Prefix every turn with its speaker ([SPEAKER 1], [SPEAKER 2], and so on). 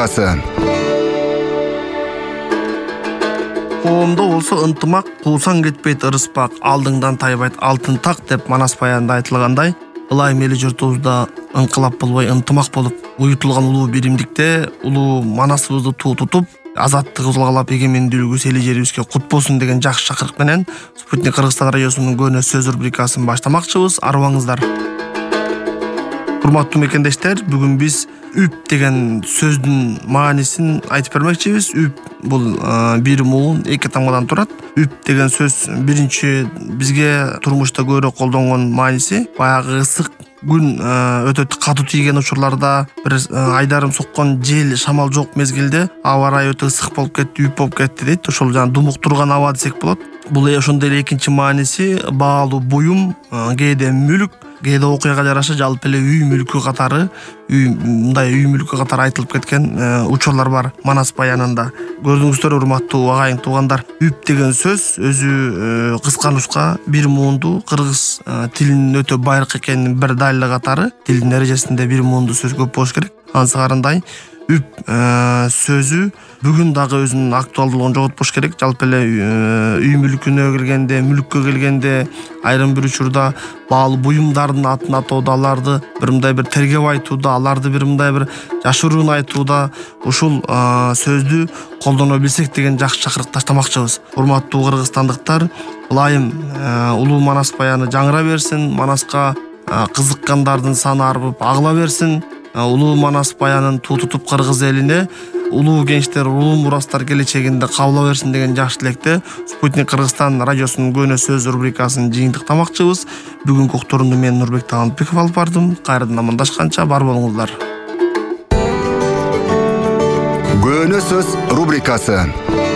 [SPEAKER 1] рубрикасы.
[SPEAKER 2] Коомдо болсо ынтымак куусаң кетпейт ырыспак, алдыңдан тайбайт алтын так деп Манас баянында айтылгандай, ылайым эли журтубузда ыңкылап болбой ынтымак болуп уютулган улуу биримдикте улуу Манасыбызды туу тутуп, азаттык узгалап эгемендүүлүгүбүз эли жерибизге кут болсун деген жакшы чакырык менен Спутник Кыргызстан радиосунун Көнө сөз рубрикасын баштамакчыбыз. Арыбаңыздар. Урматтуу мекендештер, бүгүн биз үп деген сөздүн маанисин айтып бермекчибиз. Үп бул бир муун, эки тамгадан турат. Үп деген сөз биринчи бизге турмушта көбүрөөк колдонгон мааниси баягы ысык күн өтө катуу тийген учурларда, бир айдарым соккон жел, шамал жок мезгилде аба ырайы өтө ысык болуп кетти, үп болуп кетти дейт. Ошол думук турган аба десек болот. Бул ошондой эле экинчи мааниси баалуу буюм, кээде мүлк, кээде окуяга жараша жалпы эле үй мүлкү катары, мындай үй мүлкү катары айтылып кеткен учурлар бар Манас баянында. Көрдүңүздөр, урматтуу агайын туугандар, үп деген сөз өзү кысканучка бир муунду кыргыз тилинин өтө байыркы экенин бир далили катары. Тилдин эрежесинде бир муунду сөз көп болуш керек. Ансыгарындай үп сөзү бүгүн дагы өзүнүн актуалдуулугун жоготпош керек. Жалпы эле үй мүлкүнө келгенде, мүлккө келгенде, айрым бир учурда баалуу буюмдардын атын атоодо, аларды бир мындай бир тергеп айтууда, аларды бир мындай бир жашыруун айтууда ушул сөздү колдоно билсек деген жакшы чакырык таштамакчыбыз. Урматтуу кыргызстандыктар, ылайым улуу Манас баяны жаңыра берсин, Манаска кызыккандардын саны арбып агыла берсин. Улуу Манас баянын туу тутуп кыргыз элине улуу генчтер, улуу мурастар келечегинде кабыла берсин деген жакшы тилекте Спутник Кыргызстан радиосунун Көнө сөз рубрикасын жыйынтыктамакчыбыз. Бүгүнкү уктурумду мен Нурбек Таалынбеков алып бардым. Кайрадан амандашканча бар болуңуздар.
[SPEAKER 1] Көнө сөз рубрикасы.